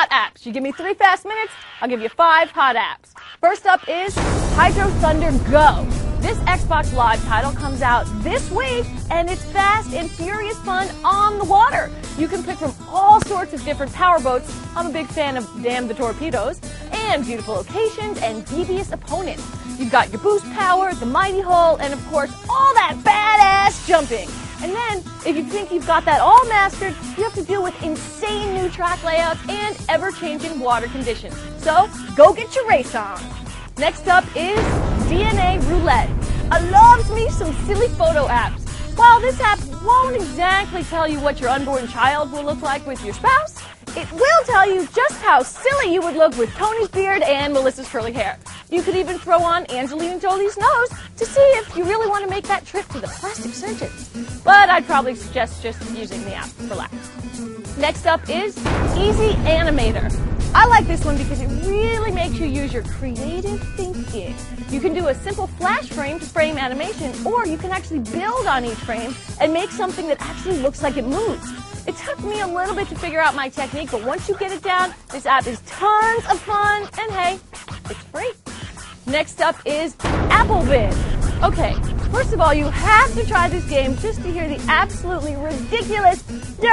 apps. You give me 3 fast minutes, I'll give you 5 hot apps. First up is Hydro Thunder Go. This Xbox Live title comes out this week, and it's fast and furious fun on the water. You can pick from all sorts of different powerboats. I'm a big fan of Damn the Torpedoes, and beautiful locations and devious opponents. You've got your boost power, the mighty hull, and of course, all that badass jumping. And then, if you think you've got that all mastered, you have to deal with insane new track layouts and ever-changing water conditions. So, go get your race on. Next up is DNA Roulette. I love me some silly photo apps. While this app won't exactly tell you what your unborn child will look like with your spouse, it will tell you just how silly you would look with Tony's beard and Melissa's curly hair. You could even throw on Angelina Jolie's nose to see if you really want to make that trip to the plastic surgeon. But I'd probably suggest just using the app for laughs. Next up is Easy Animator. I like this one because it really makes you use your creative thinking. You can do a simple flash frame to frame animation, or you can actually build on each frame and make something that actually looks like it moves. It took me a little bit to figure out my technique, but once you get it down, this app is tons of fun, and hey, it's free. Next up is Applebin. Okay, first of all, you have to try this game just to hear the absolutely ridiculous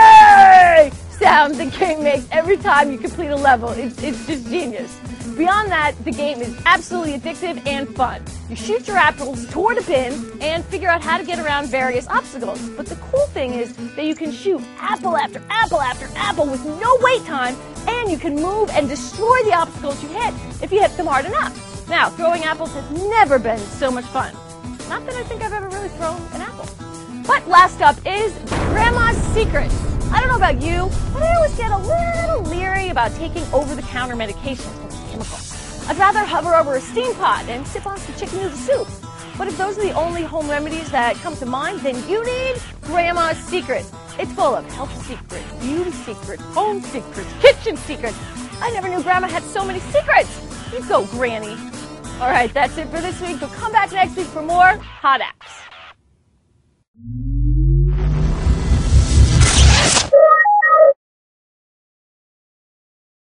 yay sound the game makes every time you complete a level. It's just genius. Beyond that, the game is absolutely addictive and fun. You shoot your apples toward a bin and figure out how to get around various obstacles. But the cool thing is that you can shoot apple after apple after apple with no wait time, and you can move and destroy the obstacles you hit if you hit them hard enough. Now, throwing apples has never been so much fun. Not that I think I've ever really thrown an apple. But last up is Grandma's Secret. I don't know about you, but I always get a little leery about taking over-the-counter medications with chemicals. I'd rather hover over a steam pot and sip on some chicken noodle soup. But if those are the only home remedies that come to mind, then you need Grandma's Secret. It's full of health secrets, beauty secrets, home secrets, kitchen secrets. I never knew Grandma had so many secrets. You go, Granny. All right, that's it for this week, but come back next week for more Hot Apps.